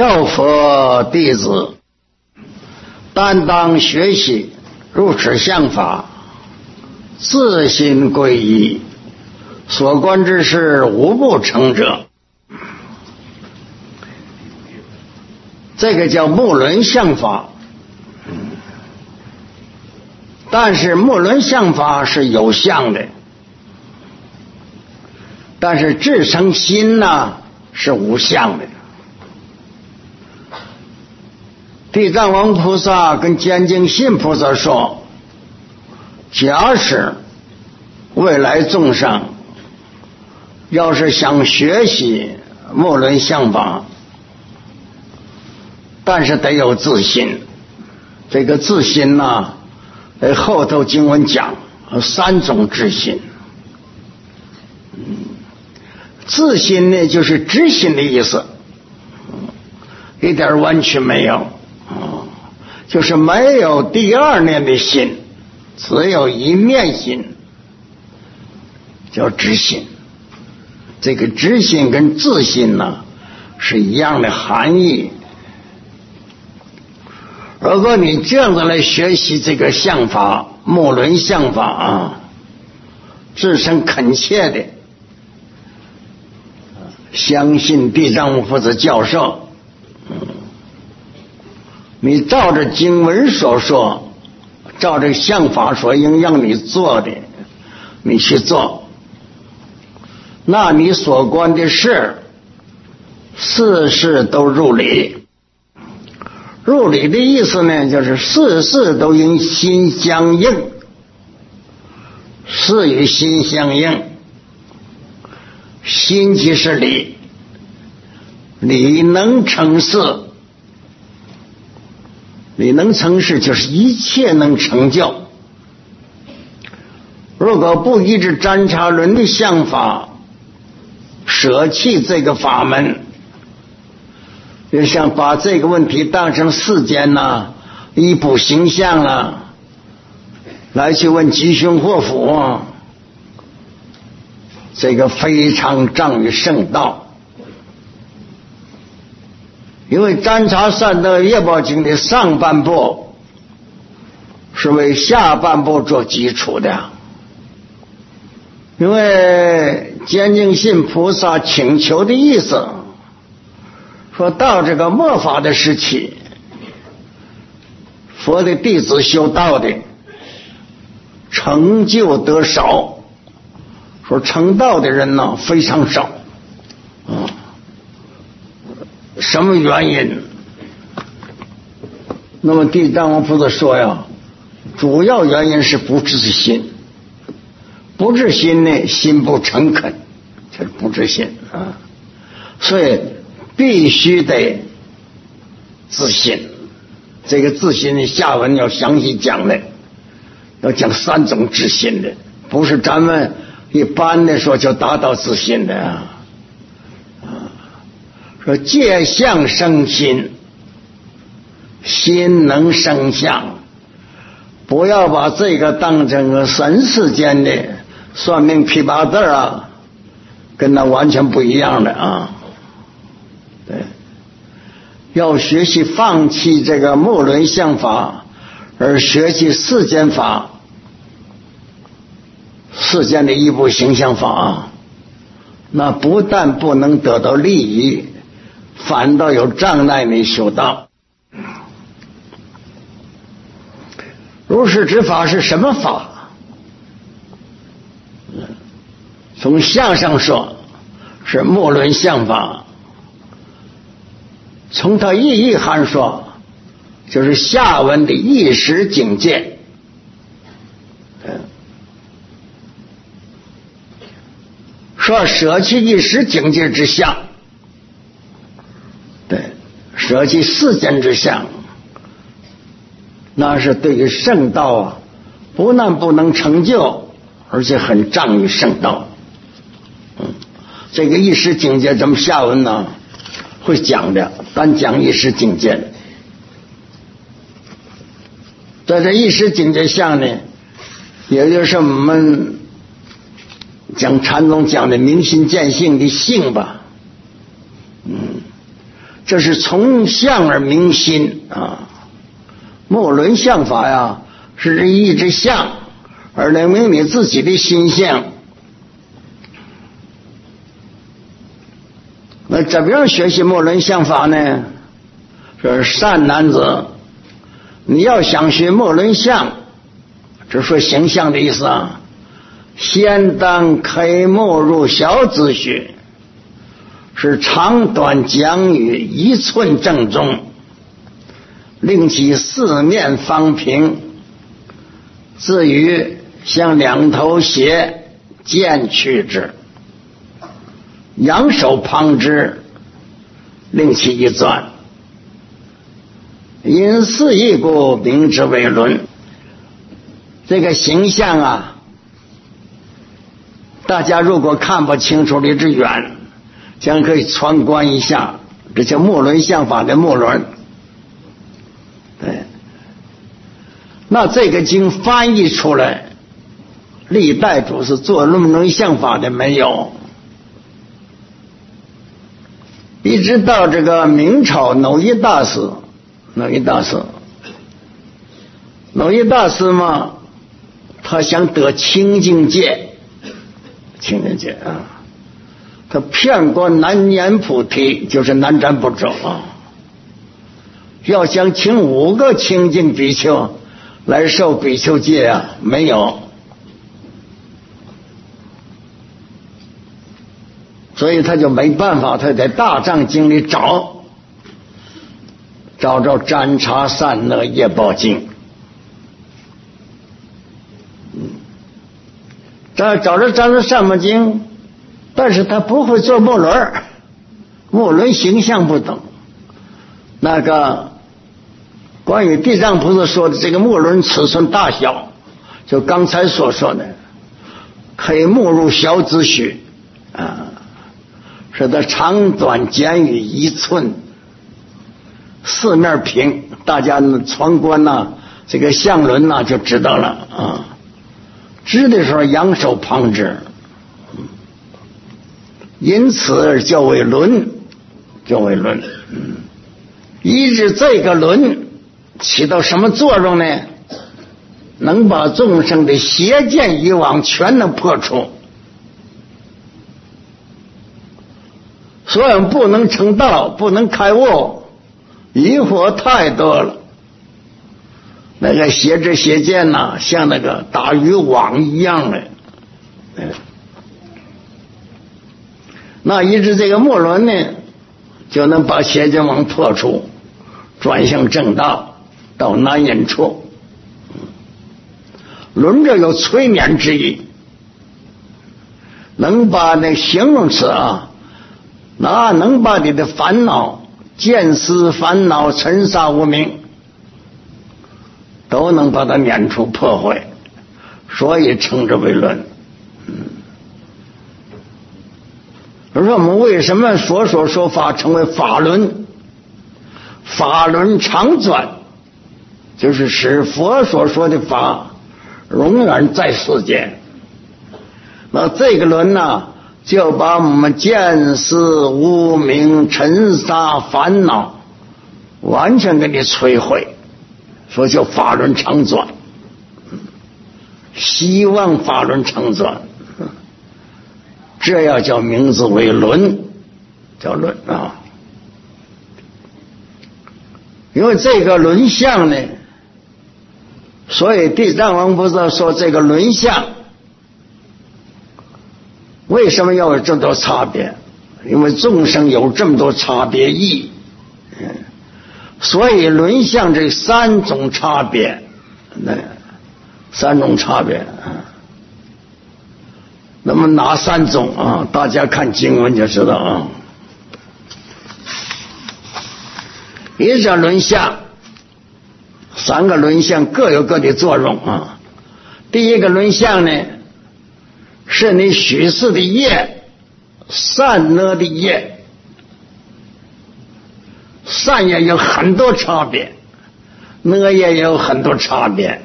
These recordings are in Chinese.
道佛弟子，但当学习入持相法，自心归依，所观之事无不成者。这个叫目轮相法。但是目轮相法是有相的，但是至诚心呢是无相的。地藏王菩萨跟坚净信菩萨说，假使未来众生要是想学习目轮相法，但是得有自信。这个自信呢，后头经文讲3种自信。自信呢就是知心的意思，一点弯曲没有，就是没有第二念的心，只有一念心，叫知心。这个知心跟自信呢是一样的含义。如果你这样子来学习这个相法，目轮相法啊，自身恳切的相信地藏王菩萨教授，你照着经文所说，照着相法所应让你做的，你去做，那你所观的事，事事都入理。入理的意思呢，就是事事都应心相应，事与心相应，心即是理，理能成事，理能成事就是一切能成就。如果不依着占察轮的相法，舍弃这个法门，就像把这个问题当成世间呐一部形象了，来去问吉凶祸福，这个非常障于圣道。因为占察善德业报经的上半部是为下半部做基础的，因为坚净信菩萨请求的意思，说到这个末法的时期，佛的弟子修道的成就得少，说成道的人呢非常少。什么原因？那么地藏王菩萨说呀，主要原因是不自信。不自信呢，心不诚恳，这是不自信啊。所以必须得自信。这个自信的下文要详细讲的，要讲3种自信的，不是咱们一般的说就达到自信的啊。说借相生心，心能生相，不要把这个当成个神世间的算命批八字啊，跟那完全不一样的啊。对，要学习放弃这个目轮相法，而学习世间法，世间的一部形象法，那不但不能得到利益，反倒有障碍的修道。如是之法是什么法？从相上说是目轮相法，从它意义涵说就是下文的意识境界。说舍弃意识境界之相，对，舍弃世间之相，那是对于圣道啊，不但不能成就，而且很障于圣道。这个意识境界咱们下文呢会讲的，单讲意识境界的。在这意识境界下呢，也就是我们讲禅宗讲的明心见性的性吧。 这是从相而明心啊。末论相法呀，是依着相而能明你自己的心相。那怎么样学习末论相法呢？说善男子，你要想学末论相，这说形象的意思啊，先当开末入小子学，是长短讲语一寸正中，令其四面方平，至于向两头斜渐去之，仰手旁之，令其一转，因四义故名之为论。这个形象啊，大家如果看不清楚离之远，将可以参观一下，这叫末论相法的末论。对，那这个经翻译出来，历代主是做末论相法的没有，一直到这个明朝耨益大师嘛，他想得清净戒啊，他遍过南阎菩提，就是南瞻部洲啊，要想请5个清净比丘来受比丘戒啊，没有，所以他就没办法，他在大藏经里找占察善乐业报经，找着占察善乐经，但是他不会做末论形象不懂。那个关于地藏菩萨说的这个末论尺寸大小，就刚才所说的开末入小子学啊，是它长短简语一寸，四面平，大家参观呐，这个相论呐就知道了啊。知的时候仰手旁之，因此而叫为论，依着这个论起到什么作用呢？能把众生的邪见欲望全能破除。虽然不能成道，不能开悟，疑惑太多了。那个邪知邪见呐，像那个打渔网一样的。那依着这个末论呢，就能把邪见网破除，转向正道，到南隐处。论着有催眠之意，能把那形容词啊，那能把你的烦恼、见思烦恼、尘沙无明，都能把它撵出破坏，所以称之为论。而说我们为什么说法称为法轮？法轮常转，就是使佛所说的法永远在世间。那这个轮呢，就把我们见思无明尘沙烦恼完全给你摧毁，所以叫法轮常转，希望法轮常转，这要叫名字为轮，叫轮啊。因为这个轮相呢，所以地藏王菩萨说这个轮相为什么要有这么多差别？因为众生有这么多差别意，所以轮相这3种差别，那3种差别。那么哪3种啊？大家看经文就知道啊。一是轮相，3个轮相各有各的作用啊。第一个轮相呢，是你许世的业，善恶的业，善业有很多差别，恶业也有很多差别。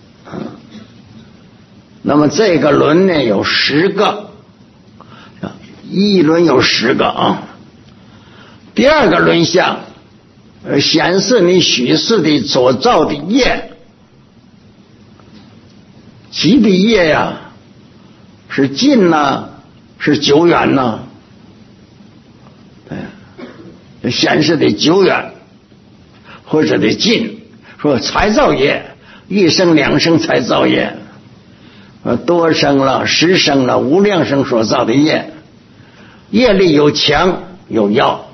那么这个轮呢有10个，一轮有10个啊。 第二个轮相显示你许世的所造的业，积的业呀，是近呢，是久远呢？显示的久远，或者的近。说才造业，一生两生才造业，多生了、十生了、无量生所造的业，业力有强有要。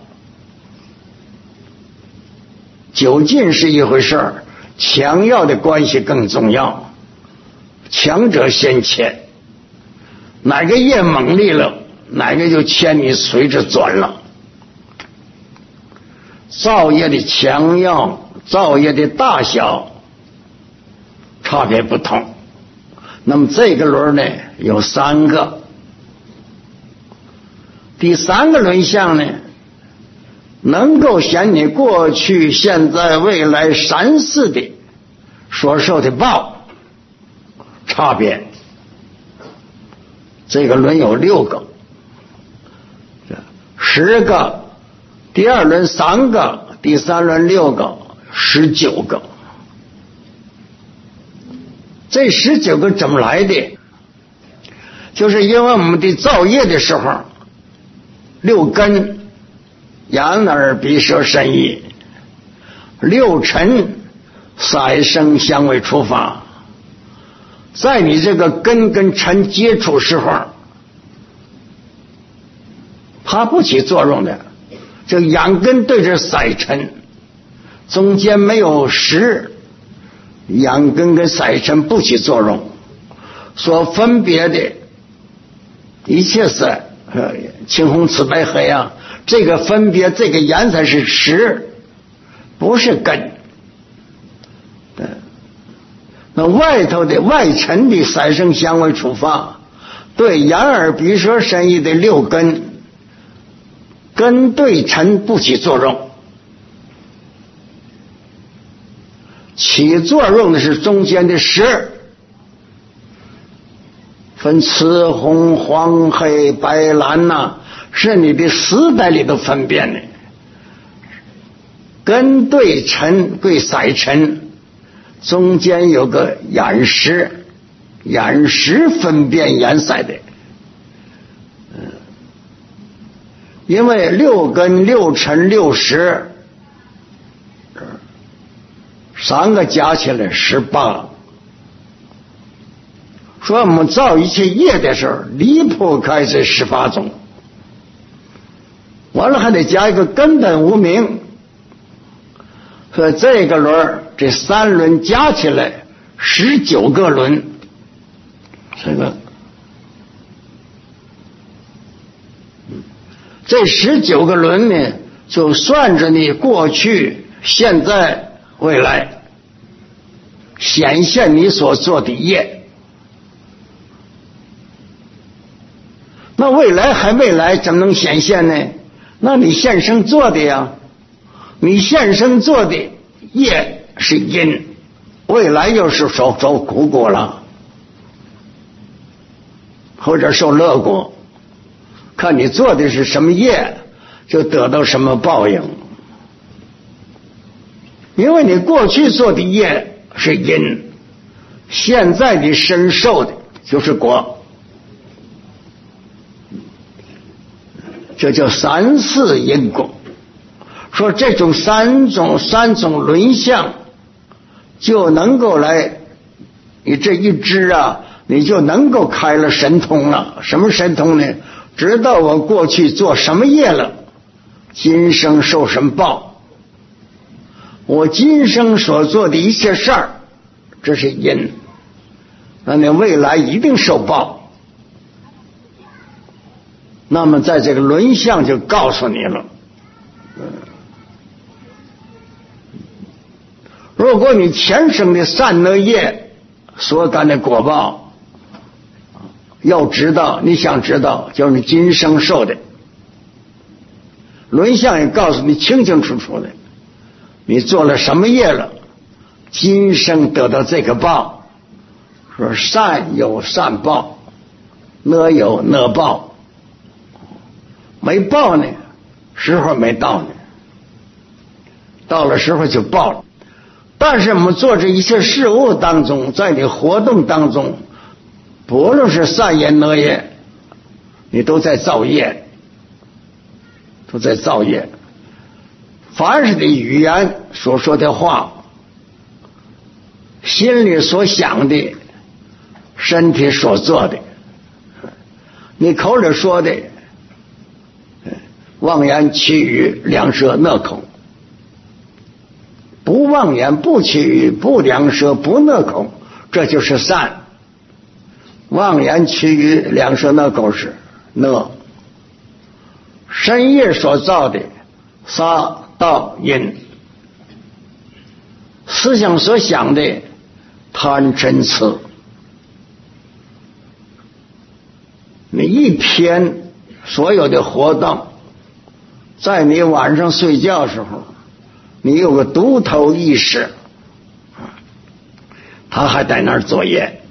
久近是一回事儿，强要的关系更重要，强者先牵，哪个业猛力了，哪个就牵你随着转了。造业的强要，造业的大小差别不同。那么这个轮呢有3个，第3个轮相呢，能够显你过去、现在、未来3世的所受的报差别。这个轮有6个，10个，第2轮3个，第3轮6个，19个。这19个怎么来的？就是因为我们的造业的时候，6根眼耳鼻舌身意，6尘色声香味触法，在你这个根跟尘接触时候，它不起作用的。这眼根对着色尘，中间没有识，眼根跟色尘不起作用，所分别的一切色，青红紫白黑啊，这个分别这个颜色是识，不是根。那外头的外尘的色声香味触法，对眼耳鼻舌身意的6根，根对尘不起作用，起作用的是中间的识，分赤红黄黑白蓝呐，是你的识在里头分辨的。根对尘对色尘，中间有个眼识，眼识分辨颜色的。因为6根6尘6识3个加起来18。说我们造一切业的时候，离不开这18种，完了还得加一个根本无明。所以这个轮这3轮加起来19个轮，这19个轮呢，就算着你过去、现在、未来显现你所做的业。那未来还没来，怎么能显现呢？那你现生做的呀，你现生做的业是因，未来又是受苦果了，或者受乐果，看你做的是什么业，就得到什么报应。因为你过去做的业是因，现在你身受的就是果，这叫3世因果。说这种三种轮相，就能够来，你这一支啊，你就能够开了神通了。什么神通呢？知道我过去做什么业了，今生受什么报，我今生所做的一切事儿，这是因，那你未来一定受报。那么在这个轮相就告诉你了，如果你前生的善恶业所干的果报，要知道，你想知道，就是你今生受的。轮相也告诉你清清楚楚的，你做了什么业了，今生得到这个报。说善有善报，恶有恶报。没报呢， 时候没到呢，到了时候就报了。但是我们做这一切事物当中，在你活动当中，不论是善业恶业，你都在造业，都在造业。凡是的语言所说的话，心里所想的，身体所做的，你口里说的，妄言绮语，两舌恶口。不妄言，不绮语，不两舌，不恶口，这就是善。妄言绮语，两舌恶口是恶。身业所造的杀盗淫，思想所想的贪嗔痴，你一天所有的活动，在你晚上睡觉的时候，你有个独头意识，他还在那儿作业，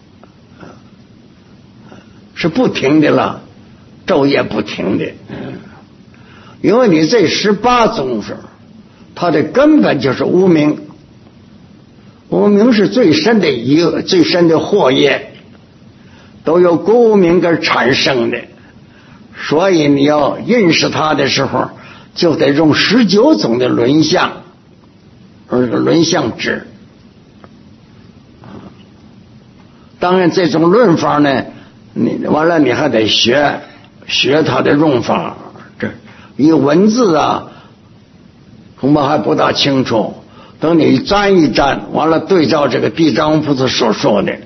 是不停的了，昼夜不停的。因为你这18种是它的根本就是无明，无明是最深的最深的祸业，都由无明而产生的，所以你要认识它的时候，就得用19种的轮相，而轮相指。当然这种论法呢，你完了你还得学它的用法，这一文字啊恐怕还不大清楚，等你沾一沾，完了对照这个地藏王菩萨所说的，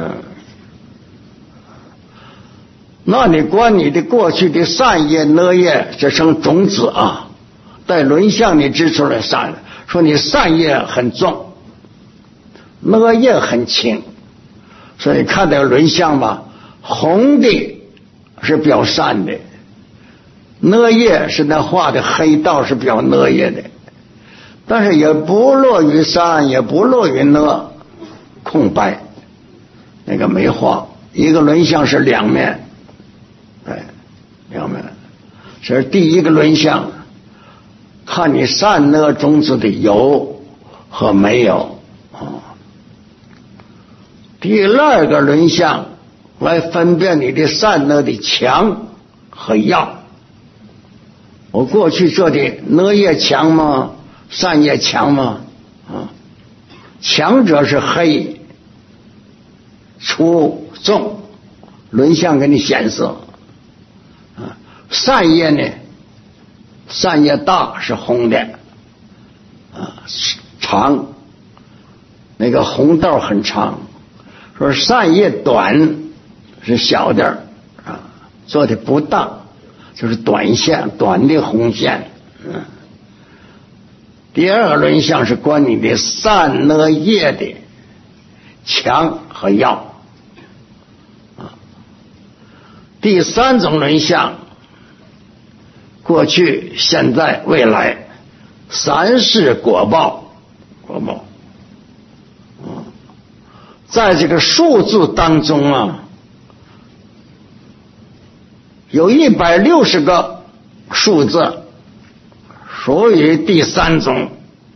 那你观你的过去的善业恶业，这成种子啊，在轮相你指出来善，说你善业很重，恶业很轻，所以看到轮相吧，红的是表善的，恶业是那画的黑道是表恶业的，但是也不落于善，也不落于恶，空白，那个没画。一个轮相是两面，对，两面。这是第一个轮相，看你善恶种子的有和没有啊。第二个轮相来分辨你的善恶的强和要。我过去做的恶业强吗？善业强吗？强者是黑粗重，轮相给你显示。善业呢，善业大是红的，长，那个红道很长。说善业短是小点做的不当，就是短线，短的红线。第二个轮相是观你的善恶业的强和要。第三种轮相，过去、现在、未来，三世果报，在这个数字当中啊，有160个数字属于第三种，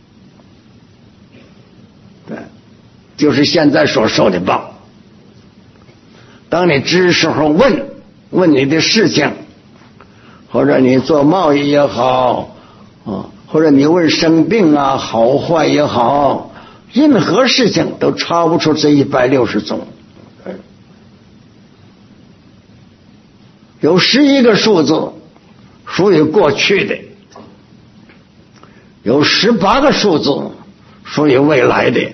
对，就是现在所受的报。当你知时候问你的事情，或者你做贸易也好，或者你问生病啊好坏也好，任何事情都超不出这160种。有11个数字属于过去的，有18个数字属于未来的，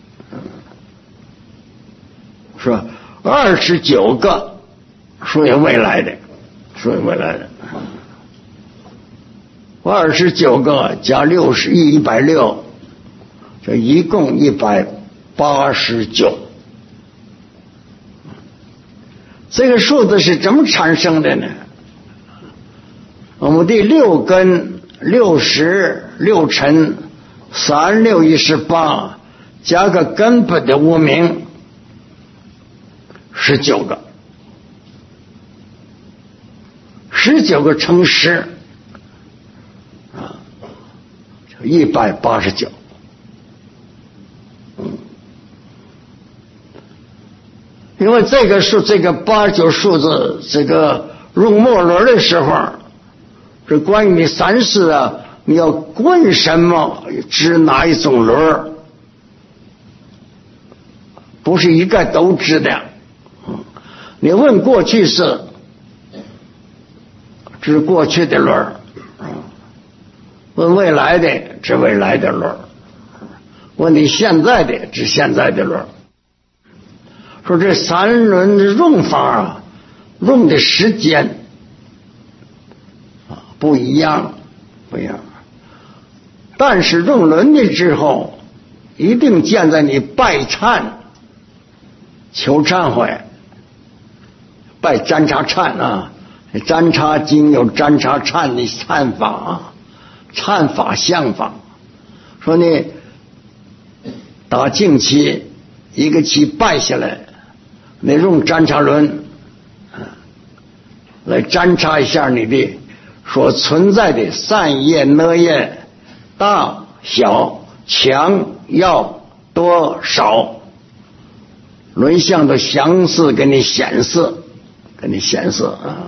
是吧？29个属于未来的，属于未来的。29个加160，这一共189。这个数字是怎么产生的呢？我们的6根、60、6尘、36、18，加个根本的无明，19个，19个乘10 189。因为这个89数字，这个入末轮的时候，是关于你3世啊，你要问什么，指哪一种轮，不是一概都知的。你问过去式，指过去的轮，问未来的，指未来的轮，问你现在的，指现在的轮。说这3轮的用法啊，用的时间不一样，但是用轮的之后，一定见在你拜忏、求忏悔、拜占察忏啊。占察经有占察忏的忏法啊，忏法相法。说你打净旗，一个旗拜下来，你用占察轮来占察一下你的所存在的善业、恶业、大小、强要、多少，轮相的详细给你显示啊。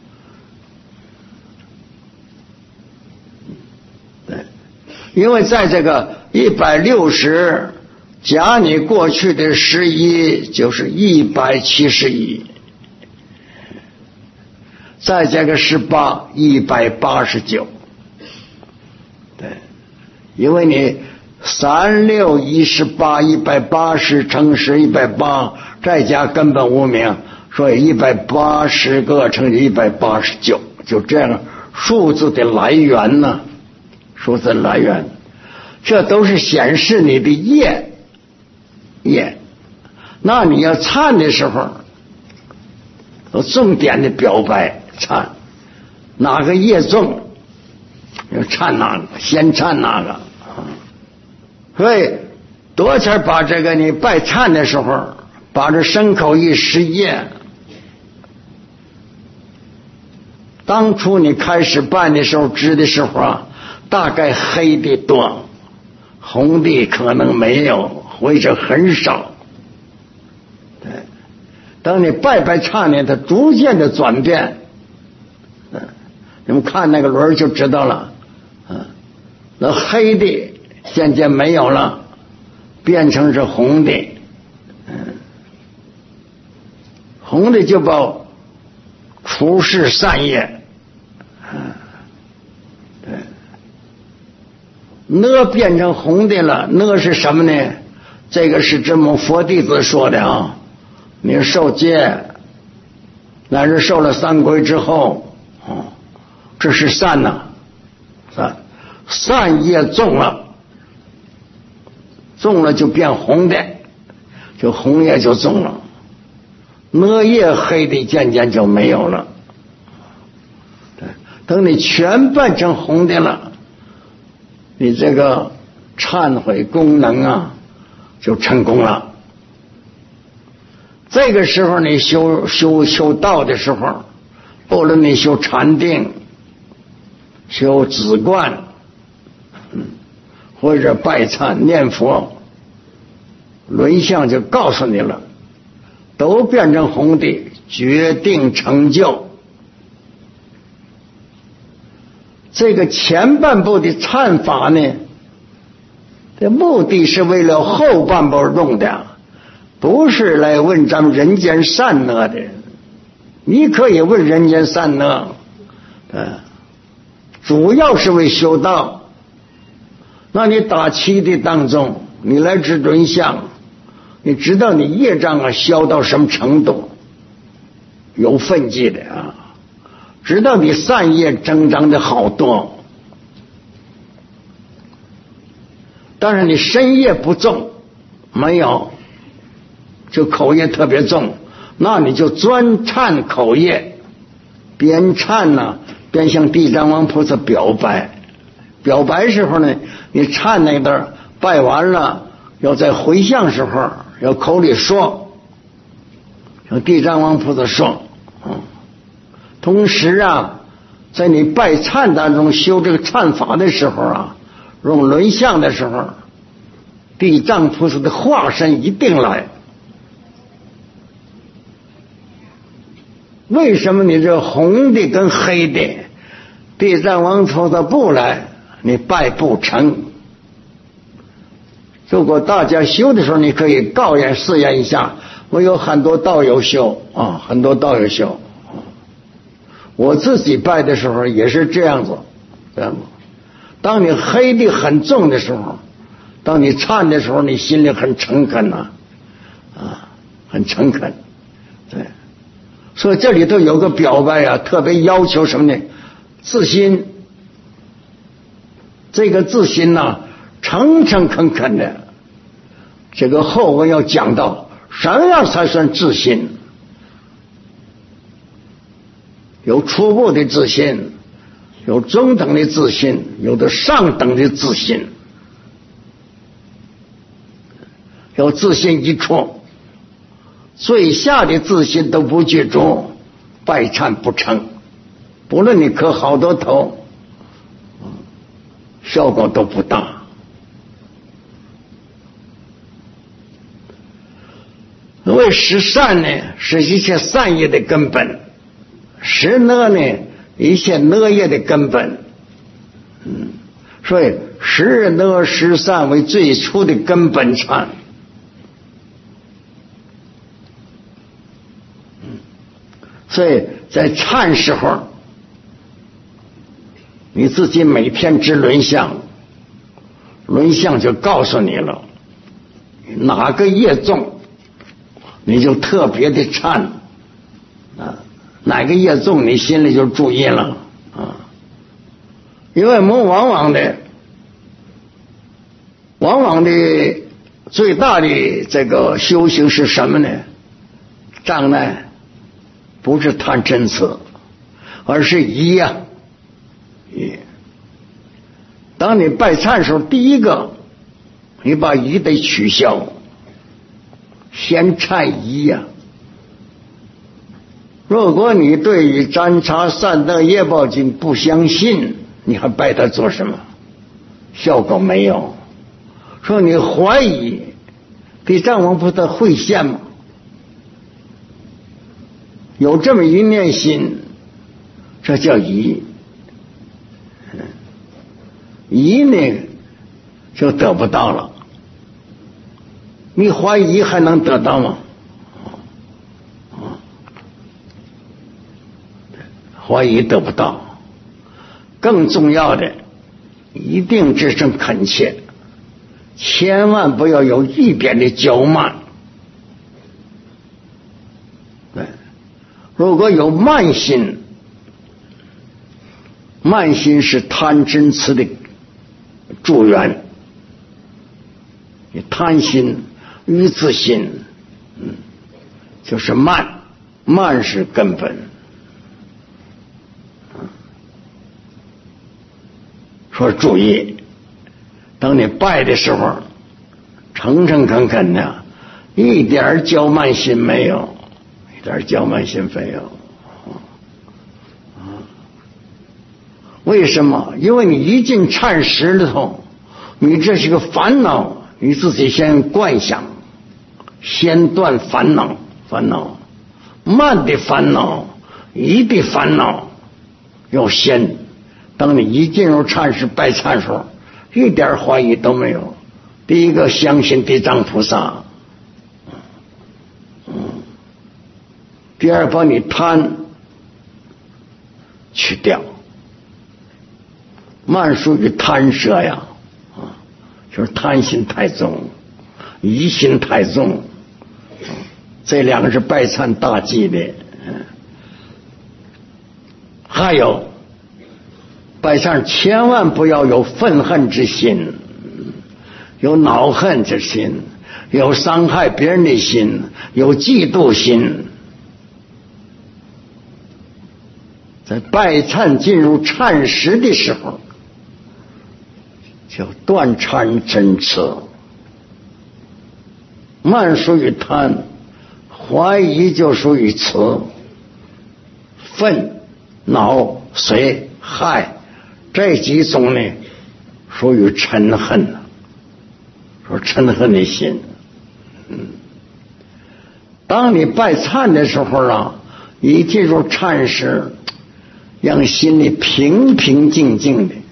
对，因为在这个160加你过去的11，就是171，再加个18， 189。对，因为你36、18、180乘10 180，再加根本无名，所以180个乘以189，就这样数字的来源呢，数字来源，这都是显示你的业。那你要忏的时候，重点的表白忏，哪个业重，要忏哪个，先忏哪个。所以多前把这个你拜忏的时候，把这身口意识业，当初你开始办的时候知的时候啊，大概黑的多，红的可能没有，或者很少。对，等你拜忏呢，它逐渐的转变。你们看那个轮就知道了。那黑的渐渐没有了，变成是红的。红的就报除世善业。那变成红的了，那是什么呢？这个是这么佛弟子说的啊。你受戒，乃是受了3皈之后，这是善呐，善业重了就变红的，就红业就重了，那业黑的渐渐就没有了。等你全变成红的了，你这个忏悔功能啊就成功了。这个时候你修道的时候，不论你修禅定、修止观，或者拜忏念佛，轮相就告诉你了，都变成红的，决定成就。这个前半部的忏法呢，这目的是为了后半部用的，不是来问咱们人间善恶的。你可以问人间善恶，主要是为修道。那你打七的当中，你来知轮相，你知道你业障啊消到什么程度，有分际的啊，知道你善业增长的好多。但是你身业不重，没有，就口业特别重，那你就专忏口业，边忏呢边向地藏王菩萨表白。表白时候呢，你忏那段拜完了，要在回向时候要口里说，向地藏王菩萨说。同时啊，在你拜忏当中修这个忏法的时候啊， 用轮相的时候，地藏菩萨的化身一定来。为什么你这红的跟黑的地藏王菩萨不来，你拜不成？如果大家修的时候，你可以告验试验一下。我有很多道友修啊，很多道友修。我自己拜的时候也是这样子，这样子。当你黑的很重的时候，当你忏的时候，你心里很诚恳呐，很诚恳，对。所以这里头有个表白啊，特别要求什么呢？自心。这个自心呐，诚诚恳恳的。这个后文要讲到什么样才算自心？有初步的自心，有中等的自心，有的上等的自心。有自心一处，最下的自心都不具足，拜忏不成。不论你磕好多头，效果都不大。因为十善呢，是一切善业的根本；十恶呢，一切恶业的根本。所以十恶十善为最初的根本禅。所以在忏时候，你自己每天知轮相，轮相就告诉你了，哪个业重，你就特别的忏啊，哪个业重，你心里就注意了啊。因为我们往往的最大的这个修行是什么呢？障碍不是贪嗔痴，而是疑呀。当你拜忏的时候，第一个你把疑得取消，先忏疑呀。如果你对于占察善德业报经不相信，你还拜它做什么？效果没有。说你怀疑地藏王菩萨会现吗？有这么一念心，这叫疑。疑呢就得不到了。你怀疑还能得到吗？怀疑得不到。更重要的，一定只剩恳切，千万不要有一点的骄慢。对，如果有慢心，慢心是贪嗔痴的助缘。你贪心、愚自心，就是慢，慢是根本。说注意，当你拜的时候，诚诚恳恳的，一点骄慢心没有，一点骄慢心没有。为什么？因为你一进忏时里头，你这是个烦恼，你自己先观想，先断烦恼，慢的烦恼，疑的烦恼要先。当你一进入忏时拜忏时候，一点怀疑都没有。第一个相信地藏菩萨，第二把你贪去掉。慢属于贪奢呀，就是贪心太重，疑心太重，这两个是拜忏大忌的。还有拜忏千万不要有愤恨之心，有恼恨之心，有伤害别人的心，有嫉妒心。在拜忏进入忏时的时候，叫断贪嗔痴。慢属于贪，怀疑就属于痴，愤、恼、随、害这几种呢， 属于嗔恨了，说嗔恨的心。当你拜忏的时候啊，一进入忏时，让心里平平静静的。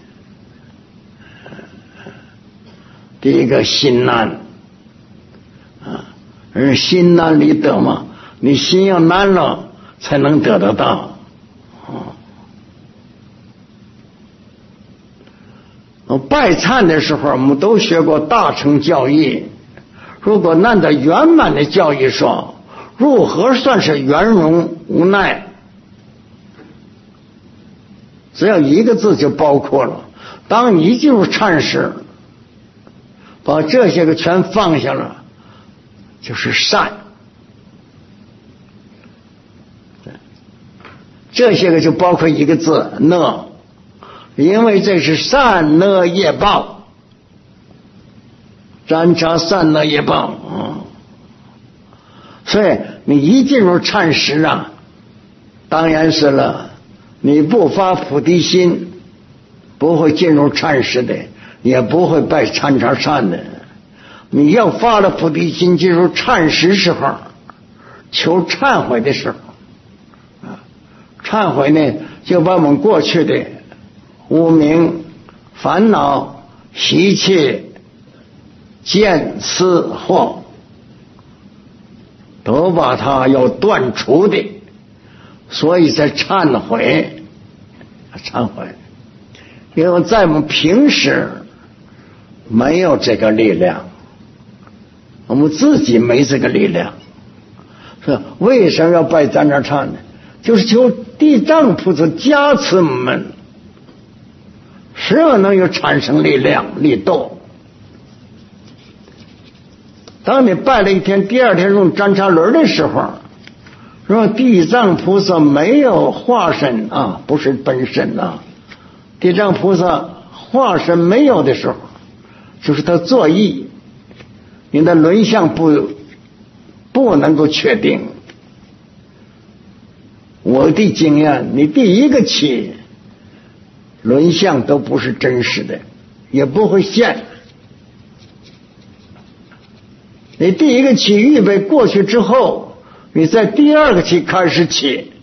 第一个心安啊，而心安理得嘛，你心要安了，才能得得到。拜忏的时候，我们都学过大乘教义。如果按照圆满的教义说，如何算是圆融无奈？只要一个字就包括了。当你进入忏时，把这些个全放下了，就是善。这些个就包括一个字乐，因为这是善乐业报，沾茶善乐业报所以你一进入忏时啊，当然是了，你不发菩提心，不会进入忏时的，也不会拜参茶善的。你要发了菩提心，进入忏时时候，求忏悔的时候忏悔呢，就把我们过去的无明、烦恼、习气、见思惑，都把它要断除的，所以才忏悔。因为在我们平时没有这个力量，我们自己没这个力量，是为什么要拜参茶忏呢？就是求地藏菩萨加持我们，使我能有产生力量力斗。当你拜了一天，第二天用占茶轮的时候，说地藏菩萨没有化身啊，不是本身啊，地藏菩萨化身没有的时候，就是他作意，你的轮相不能够确定。我的经验，你第一个起轮相都不是真实的，也不会现。你第一个起预备过去之后，你在第二个起开始起，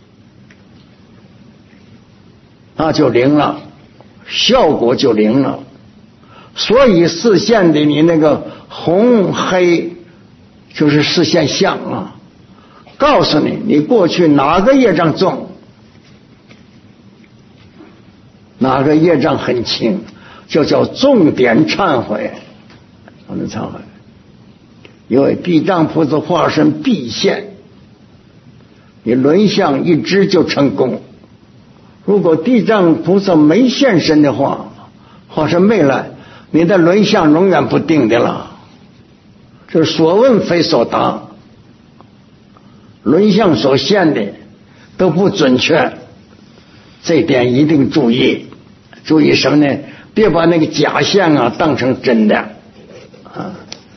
那就灵了，效果就灵了。所以视线的你那个红黑就是视线相啊，告诉你你过去哪个业障重，哪个业障很轻，就叫重点忏悔。我们忏悔，因为地藏菩萨化身必现，你轮相一知就成功。如果地藏菩萨没现身的话，化身没来，你的轮相永远不定的了，这所问非所答，轮相所现的都不准确，这点一定注意。注意什么呢？别把那个假象啊当成真的啊，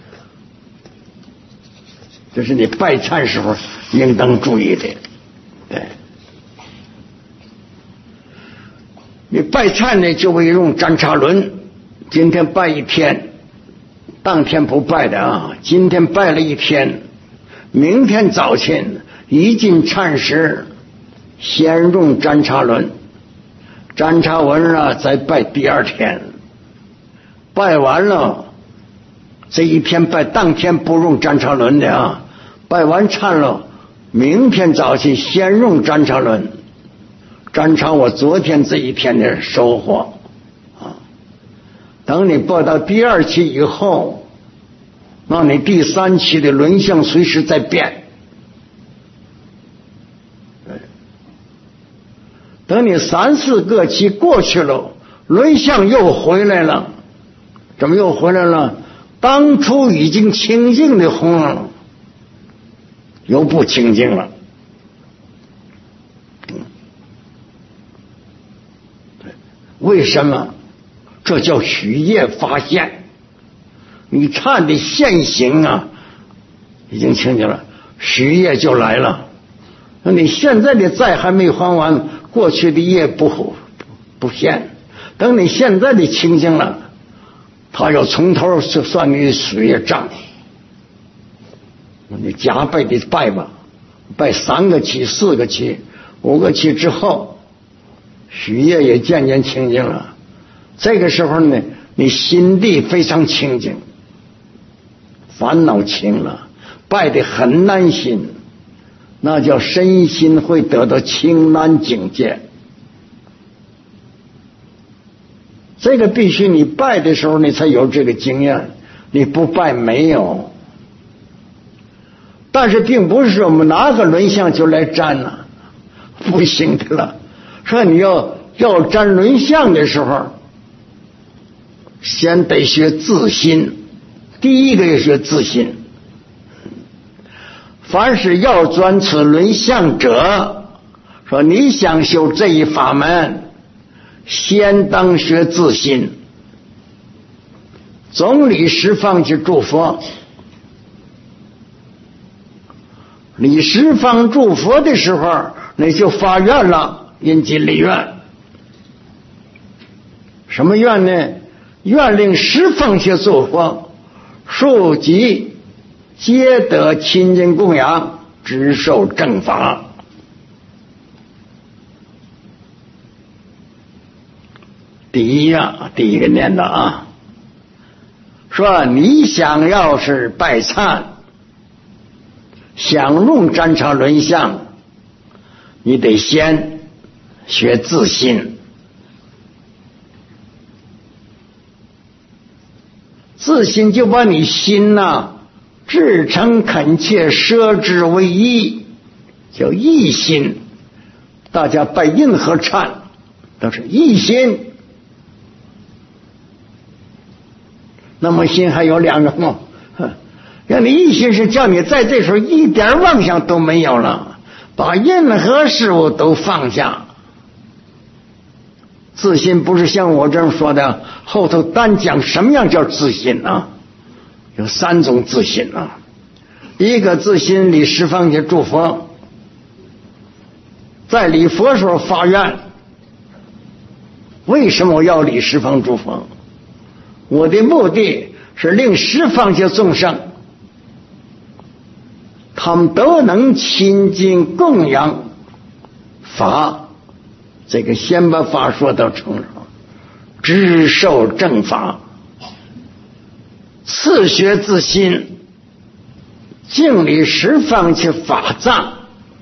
这是你拜忏时候应当注意的。对，你拜忏呢就会用占茶轮，今天拜一天，当天不拜的啊，今天拜了一天，明天早晨一进忏时，先用占茶轮，占茶完了再拜第二天，拜完了这一天拜，当天不用占茶轮的啊，拜完忏了，明天早晨先用占茶轮，占茶我昨天这一天的收获啊。等你拜到第二期以后，那你第三期的轮相随时在变。等你3、4个期过去了，轮相又回来了。怎么又回来了？当初已经清净的红了，又不清净了。为什么？这叫许业发现。你忏的现行啊，已经清净了，许业就来了。那你现在的债还没还完，过去的业不现。等你现在的清净了， 他要从头就算你的血液账，你加倍的拜吧，拜3个期、4个期、5个期之后，血液也渐渐清净了。这个时候呢，你心地非常清净，烦恼清了，拜得很难心，那叫身心会得到清难境界。这个必须你拜的时候你才有这个经验，你不拜没有。但是并不是说我们拿个轮相就来占了，不行的了。说你要占轮相的时候，先得学自心，第一个要学自心。凡是要钻此轮相者，说你想修这一法门，先当学自心。总理十方去祝佛，理十方祝佛的时候，那就发愿了，引起立愿。什么愿呢？愿令十方去祝佛，庶几皆得亲近供养，直受正法。第一个念的啊，说你想要是拜忏，想用占察轮相，你得先学自心。自心就把你心至诚恳切摄之为一，叫一心。大家拜任何忏都是一心。那么心还有2个吗？让你一心是叫你在这时候一点妄想都没有了，把任何事物都放下。自心不是像我这样说的，后头单讲什么样叫自心啊？有3种自心啊。一个自心理十方去祝佛，在礼佛时候发愿，为什么我要理十方祝佛？我的目的是令十方界众生他们都能亲近供养法，这个先把法说到成熟，直受正法，次学自心，敬礼十方去法藏，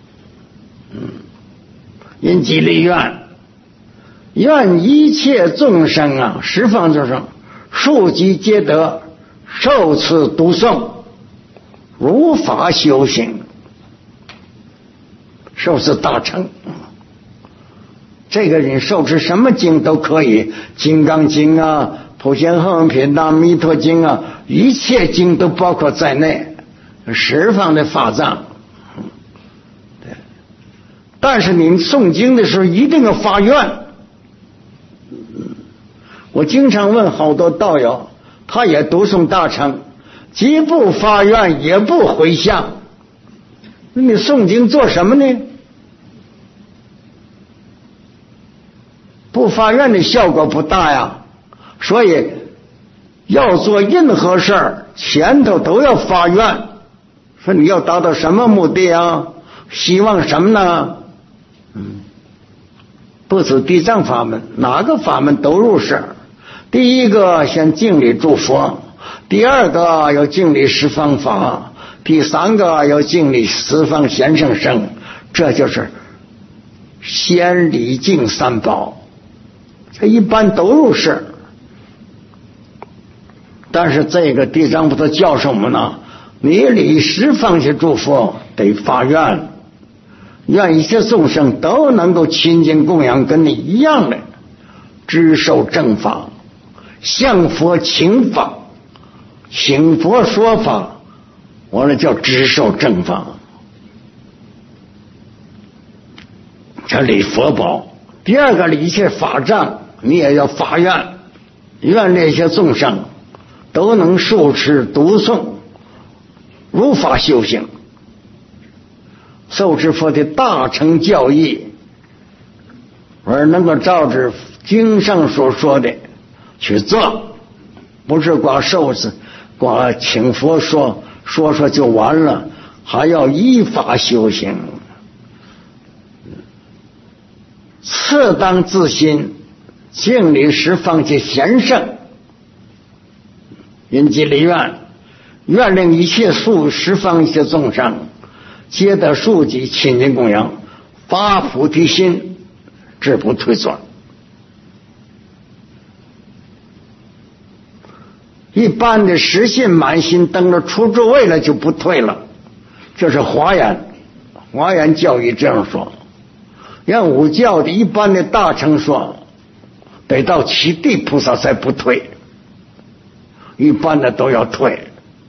因即立愿，愿一切众生十方众生庶几皆得受持读诵如法修行，受持大乘。这个人受持什么经都可以，金刚经普贤行品弥陀经一切经都包括在内，十方的法藏。对，但是你诵经的时候一定要发愿。我经常问好多道友，他也读诵大乘，既不发愿也不回向，那你诵经做什么呢？不发愿的效果不大呀。所以要做任何事儿前头都要发愿，说你要达到什么目的啊？希望什么呢？不止地藏法门，哪个法门都入世。第一个先敬礼祝佛，第二个要敬礼十方法，第三个要敬礼十方贤圣圣，这就是先礼敬三宝。这一般都入世，但是这个地藏菩萨教授我们呢，你礼十方去祝福得发愿，愿一切众生都能够亲近供养跟你一样的知受正法，向佛请法，请佛说法，我那叫知受正法。这礼佛宝。第二个礼一切法藏，你也要发愿，愿这些众生都能受持读诵如法修行，受持佛的大乘教义，而能够照着经上所说的去做。 不是光受持，光请佛说就完了，还要依法修行。次当自心，敬礼十方及贤圣，因即立愿，愿令一切十方一切众生，皆得数级亲近供养，发菩提心，志不退转。一般的实信满心，登了出住位了就不退了，这是华严教义这样说。让五教的一般的大乘说，得到其地菩萨才不退，一般的都要退。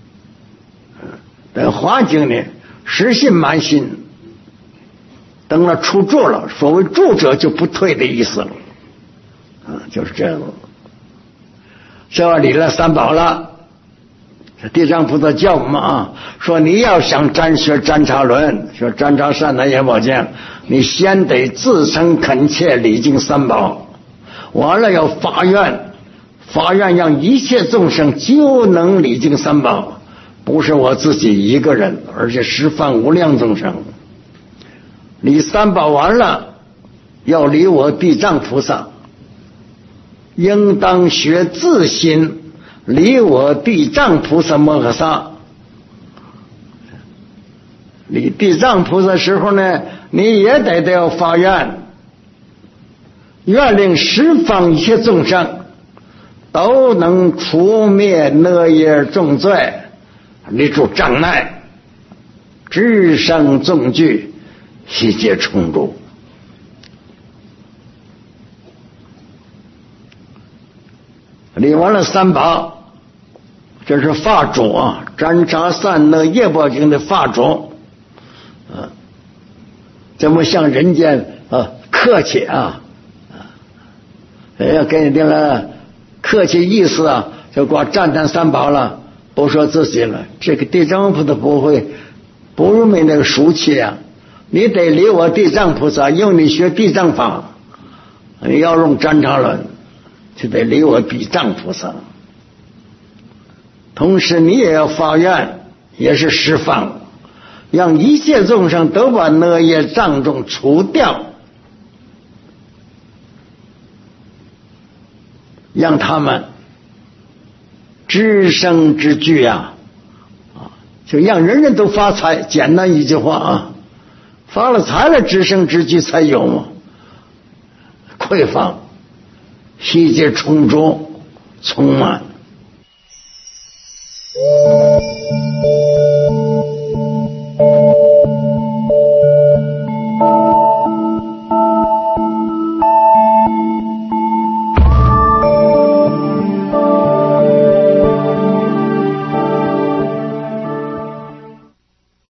但华经呢，实信满心，登了出住了，所谓住者就不退的意思了，就是这样。这礼了三宝了，地藏菩萨叫我们说你要想学占察轮，说占察善男眼宝见，你先得自诚恳切礼敬三宝，完了要发愿让一切众生就能礼敬三宝，不是我自己一个人，而且十方无量众生。礼三宝完了，要礼我地藏菩萨，应当学自心礼我地藏菩萨摩诃萨。礼地藏菩萨时候呢，你也得要发愿，愿令十方一切众生都能除灭恶业重罪，立住障碍，知生众聚，悉皆充住。礼完了三宝，这是法主占察善那业报经的法主。怎么像人间客气要给你这个客气意思就光赞叹三宝了，不说自己了。这个地藏菩萨不用那个俗气你得礼我地藏菩萨，用你学地藏法，你要用占察轮，就得礼我地藏菩萨。同时你也要发愿，也是十方，让一切众生都把恶业障重除掉，让他们知生之具就让人人都发财。简单一句话发了财了，知生之具才有嘛，匮乏，悉皆充足，充满。